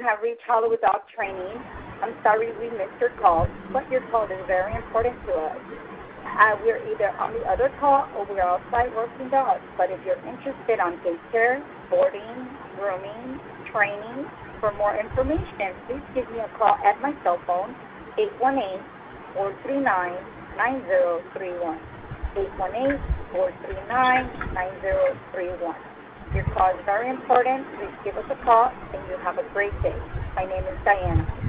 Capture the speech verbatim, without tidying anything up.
have reached Hollywood Dog Training. I'm sorry we missed your call, but your call is very important to us. Uh, we're either on the other call or we're outside working dogs. But if you're interested on daycare, boarding, grooming, training, for more information, please give me a call at my cell phone, eight one eight, four three nine, nine zero three one. eight one eight, four three nine, nine zero three one. Your call is very important. Please give us a call, and you have a great day. My name is Diana.